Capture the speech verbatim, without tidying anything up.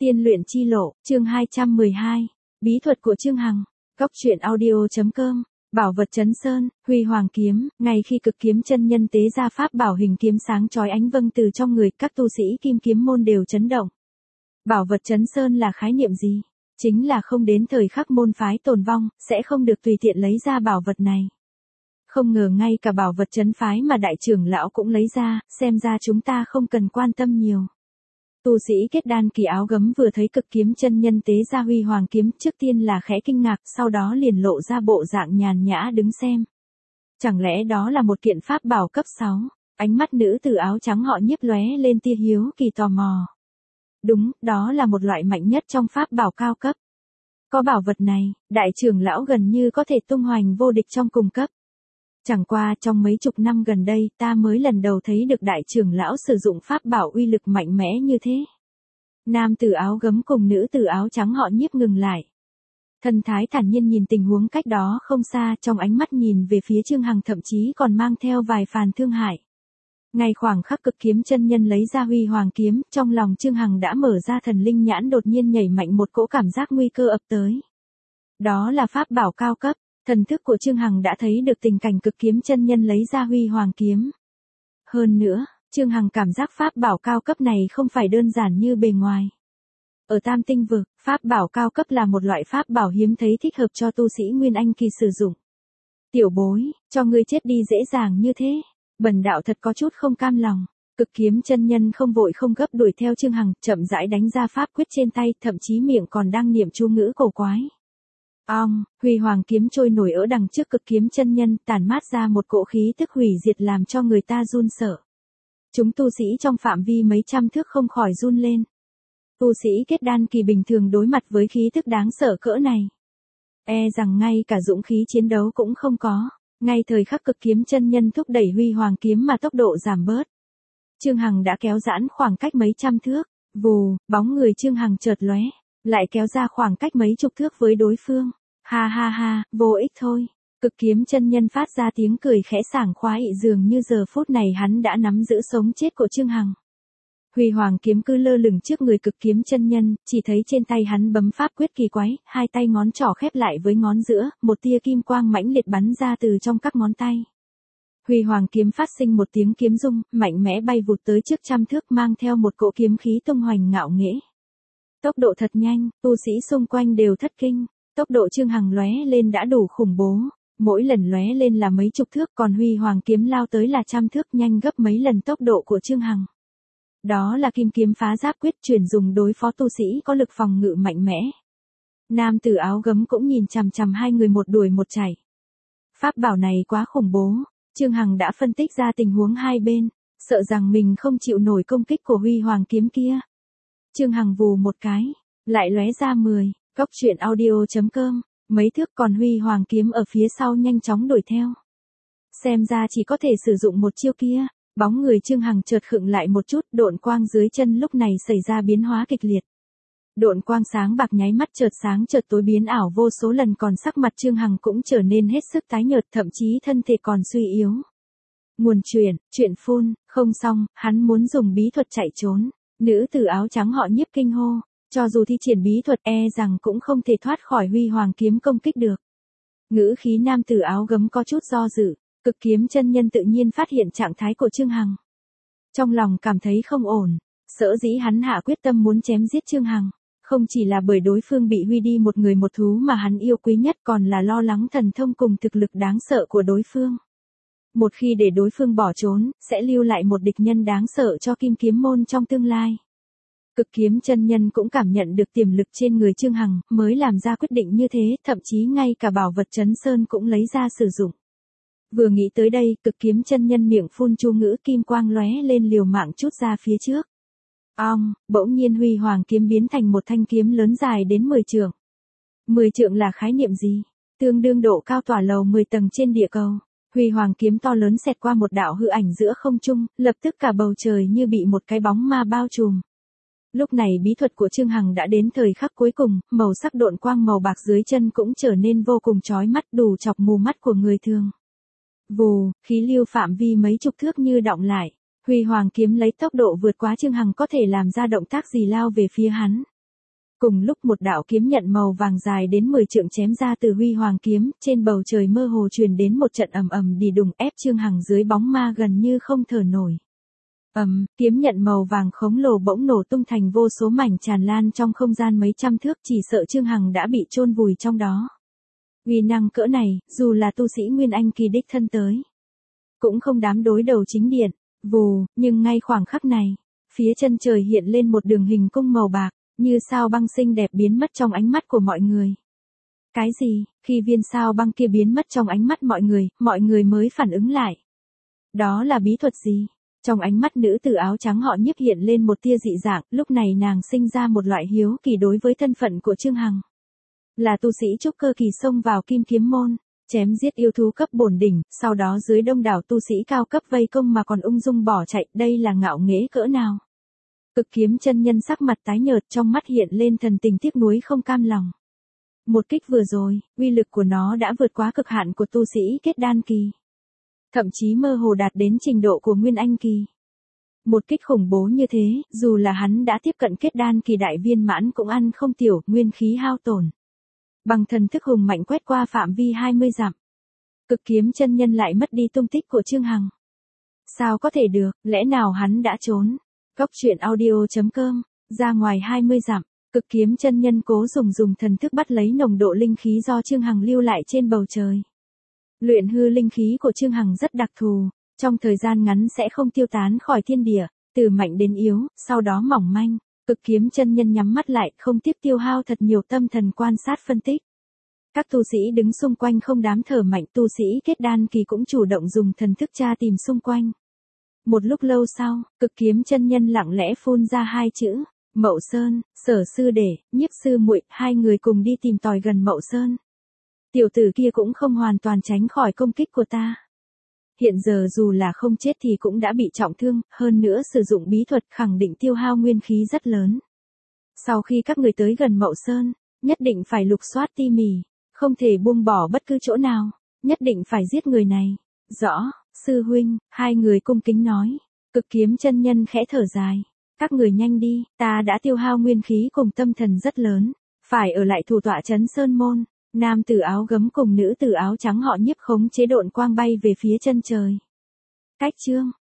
Tiên luyện chi lộ, chương hai trăm mười hai. Bí thuật của Chương Hằng. Cóc truyện audio chấm com. Bảo vật Trấn Sơn, Huy Hoàng kiếm, ngay khi Cực Kiếm chân nhân tế ra pháp bảo hình kiếm sáng chói ánh vâng từ trong người, các tu sĩ Kim Kiếm môn đều chấn động. Bảo vật Trấn Sơn là khái niệm gì? Chính là không đến thời khắc môn phái tồn vong, sẽ không được tùy tiện lấy ra bảo vật này. Không ngờ ngay cả bảo vật trấn phái mà đại trưởng lão cũng lấy ra, xem ra chúng ta không cần quan tâm nhiều. Tu sĩ kết đan kỳ áo gấm vừa thấy Cực Kiếm chân nhân tế ra Huy Hoàng kiếm, trước tiên là khẽ kinh ngạc, sau đó liền lộ ra bộ dạng nhàn nhã đứng xem. Chẳng lẽ đó là một kiện pháp bảo cấp sáu? Ánh mắt nữ tử áo trắng họ Nhiếp lóe lên tia hiếu kỳ tò mò. Đúng, đó là một loại mạnh nhất trong pháp bảo cao cấp. Có bảo vật này, đại trưởng lão gần như có thể tung hoành vô địch trong cùng cấp. Chẳng qua trong mấy chục năm gần đây ta mới lần đầu thấy được đại trưởng lão sử dụng pháp bảo uy lực mạnh mẽ như thế. Nam tử áo gấm cùng nữ tử áo trắng họ Nhiếp ngừng lại. Thần thái thản nhiên nhìn tình huống cách đó không xa, trong ánh mắt nhìn về phía Chương Hằng thậm chí còn mang theo vài phần thương hại. Ngay khoảng khắc Cực Kiếm chân nhân lấy ra Huy Hoàng kiếm, trong lòng Chương Hằng đã mở ra thần linh nhãn, đột nhiên nhảy mạnh một cỗ cảm giác nguy cơ ập tới. Đó là pháp bảo cao cấp. Thần thức của Chương Hằng đã thấy được tình cảnh Cực Kiếm chân nhân lấy ra Huy Hoàng kiếm. Hơn nữa, Chương Hằng cảm giác pháp bảo cao cấp này không phải đơn giản như bề ngoài. Ở Tam Tinh vực, pháp bảo cao cấp là một loại pháp bảo hiếm thấy thích hợp cho tu sĩ Nguyên Anh kỳ sử dụng. Tiểu bối, cho ngươi chết đi dễ dàng như thế. Bần đạo thật có chút không cam lòng. Cực Kiếm chân nhân không vội không gấp đuổi theo Chương Hằng, chậm rãi đánh ra pháp quyết trên tay, thậm chí miệng còn đang niệm chú ngữ cổ quái. Ong, Huy Hoàng kiếm trôi nổi ở đằng trước Cực Kiếm chân nhân, tản mát ra một cỗ khí tức hủy diệt làm cho người ta run sợ. Chúng tu sĩ trong phạm vi mấy trăm thước không khỏi run lên. Tu sĩ kết đan kỳ bình thường đối mặt với khí tức đáng sợ cỡ này, e rằng ngay cả dũng khí chiến đấu cũng không có. Ngay thời khắc Cực Kiếm chân nhân thúc đẩy Huy Hoàng kiếm mà tốc độ giảm bớt, Chương Hằng đã kéo giãn khoảng cách mấy trăm thước. Vù, bóng người Chương Hằng chợt lóe, lại kéo ra khoảng cách mấy chục thước với đối phương. Ha ha ha, vô ích thôi. Cực Kiếm chân nhân phát ra tiếng cười khẽ sảng khoái, dường như giờ phút này hắn đã nắm giữ sống chết của Chương Hằng. Huy Hoàng kiếm cứ lơ lửng trước người Cực Kiếm chân nhân, chỉ thấy trên tay hắn bấm pháp quyết kỳ quái, hai tay ngón trỏ khép lại với ngón giữa, một tia kim quang mãnh liệt bắn ra từ trong các ngón tay. Huy Hoàng kiếm phát sinh một tiếng kiếm rung, mạnh mẽ bay vụt tới trước trăm thước, mang theo một cỗ kiếm khí tung hoành ngạo nghễ. Tốc độ thật nhanh, tu sĩ xung quanh đều thất kinh. Tốc độ Chương Hằng lóe lên đã đủ khủng bố, mỗi lần lóe lên là mấy chục thước, còn Huy Hoàng kiếm lao tới là trăm thước, nhanh gấp mấy lần tốc độ của Chương Hằng. Đó là kim kiếm phá giáp quyết, chuyển dùng đối phó tu sĩ có lực phòng ngự mạnh mẽ. Nam tử áo gấm cũng nhìn chằm chằm hai người một đuổi một chạy. Pháp bảo này quá khủng bố. Chương Hằng đã phân tích ra tình huống hai bên, sợ rằng mình không chịu nổi công kích của Huy Hoàng kiếm kia. Chương Hằng vù một cái, lại lóe ra mười. Cóc truyện audio chấm com. Mấy thước, còn Huy Hoàng kiếm ở phía sau nhanh chóng đuổi theo. Xem ra chỉ có thể sử dụng một chiêu kia. Bóng người Chương Hằng chợt khựng lại một chút, độn quang dưới chân lúc này xảy ra biến hóa kịch liệt. Độn quang sáng bạc nháy mắt chợt sáng chợt tối biến ảo vô số lần, còn sắc mặt Chương Hằng cũng trở nên hết sức tái nhợt, thậm chí thân thể còn suy yếu. Nguồn truyền, chuyện phun, không xong, hắn muốn dùng bí thuật chạy trốn. Nữ tử áo trắng họ Nhiếp kinh hô. Cho dù thi triển bí thuật e rằng cũng không thể thoát khỏi Huy Hoàng kiếm công kích được. Ngữ khí nam tử áo gấm có chút do dự. Cực Kiếm chân nhân tự nhiên phát hiện trạng thái của Chương Hằng. Trong lòng cảm thấy không ổn. Sở dĩ hắn hạ quyết tâm muốn chém giết Chương Hằng, không chỉ là bởi đối phương bị huy đi một người một thú mà hắn yêu quý nhất, còn là lo lắng thần thông cùng thực lực đáng sợ của đối phương. Một khi để đối phương bỏ trốn, sẽ lưu lại một địch nhân đáng sợ cho Kim Kiếm môn trong tương lai. Cực Kiếm chân nhân cũng cảm nhận được tiềm lực trên người Chương Hằng, mới làm ra quyết định như thế, thậm chí ngay cả bảo vật Trấn Sơn cũng lấy ra sử dụng. Vừa nghĩ tới đây, Cực Kiếm chân nhân miệng phun chú ngữ, kim quang lóe lên liều mạng chút ra phía trước. Ong, bỗng nhiên Huy Hoàng kiếm biến thành một thanh kiếm lớn dài đến mười trượng. mười trượng là khái niệm gì? Tương đương độ cao tòa lầu mười tầng trên địa cầu. Huy Hoàng kiếm to lớn xẹt qua một đạo hư ảnh giữa không trung, lập tức cả bầu trời như bị một cái bóng ma bao trùm. Lúc này bí thuật của Chương Hằng đã đến thời khắc cuối cùng, màu sắc độn quang màu bạc dưới chân cũng trở nên vô cùng chói mắt, đủ chọc mù mắt của người thường. Vù, khí lưu phạm vi mấy chục thước như đọng lại. Huy Hoàng kiếm lấy tốc độ vượt quá Chương Hằng có thể làm ra động tác gì lao về phía hắn. Cùng lúc một đạo kiếm nhận màu vàng dài đến mười trượng chém ra từ huy hoàng kiếm, trên bầu trời mơ hồ truyền đến một trận ầm ầm đi đùng ép Trương Hằng dưới bóng ma gần như không thở nổi. Ầm, kiếm nhận màu vàng khổng lồ bỗng nổ tung thành vô số mảnh tràn lan trong không gian mấy trăm thước, chỉ sợ Trương Hằng đã bị chôn vùi trong đó. Uy năng cỡ này, dù là tu sĩ Nguyên Anh kỳ đích thân tới, cũng không dám đối đầu chính điện. Vù, nhưng ngay khoảng khắc này, phía chân trời hiện lên một đường hình cung màu bạc, như sao băng xinh đẹp biến mất trong ánh mắt của mọi người. Cái gì? Khi viên sao băng kia biến mất trong ánh mắt mọi người, mọi người mới phản ứng lại. Đó là bí thuật gì? Trong ánh mắt nữ tử áo trắng họ Nhiếp hiện lên một tia dị dạng, lúc này nàng sinh ra một loại hiếu kỳ đối với thân phận của Trương Hằng. Là tu sĩ trúc cơ kỳ xông vào Kim Kiếm môn, chém giết yêu thú cấp bổn đỉnh, sau đó dưới đông đảo tu sĩ cao cấp vây công mà còn ung dung bỏ chạy, đây là ngạo nghễ cỡ nào? Cực kiếm chân nhân sắc mặt tái nhợt, trong mắt hiện lên thần tình tiếc nuối không cam lòng. Một kích vừa rồi, uy lực của nó đã vượt quá cực hạn của tu sĩ kết đan kỳ. Thậm chí mơ hồ đạt đến trình độ của Nguyên Anh kỳ. Một kích khủng bố như thế, dù là hắn đã tiếp cận kết đan kỳ đại viên mãn cũng ăn không tiểu, nguyên khí hao tổn. Bằng thần thức hùng mạnh quét qua phạm vi hai mươi dặm. Cực kiếm chân nhân lại mất đi tung tích của Trương Hằng. Sao có thể được, lẽ nào hắn đã trốn? Cốc truyện audio chấm com, ra ngoài hai mươi dặm, cực kiếm chân nhân cố dùng dùng thần thức bắt lấy nồng độ linh khí do Trương Hằng lưu lại trên bầu trời. Luyện hư linh khí của Trương Hằng rất đặc thù, trong thời gian ngắn sẽ không tiêu tán khỏi thiên địa, từ mạnh đến yếu, sau đó mỏng manh. Cực kiếm chân nhân nhắm mắt lại, không tiếp tiêu hao thật nhiều tâm thần quan sát phân tích. Các tu sĩ đứng xung quanh không dám thở mạnh, tu sĩ kết đan kỳ cũng chủ động dùng thần thức tra tìm xung quanh. Một lúc lâu sau, cực kiếm chân nhân lặng lẽ phun ra hai chữ, Mậu Sơn. Sở sư đệ, Nhiếp sư muội, hai người cùng đi tìm tòi gần Mậu Sơn. Tiểu tử kia cũng không hoàn toàn tránh khỏi công kích của ta. Hiện giờ dù là không chết thì cũng đã bị trọng thương, hơn nữa sử dụng bí thuật khẳng định tiêu hao nguyên khí rất lớn. Sau khi các người tới gần Mậu Sơn, nhất định phải lục soát tỉ mỉ, không thể buông bỏ bất cứ chỗ nào, nhất định phải giết người này. Rõ, sư huynh, hai người cung kính nói. Cực kiếm chân nhân khẽ thở dài. Các người nhanh đi, ta đã tiêu hao nguyên khí cùng tâm thần rất lớn, phải ở lại thủ tọa trấn Sơn Môn. Nam tử áo gấm cùng nữ tử áo trắng họ Nhiếp khống chế độn quang bay về phía chân trời. Cách chương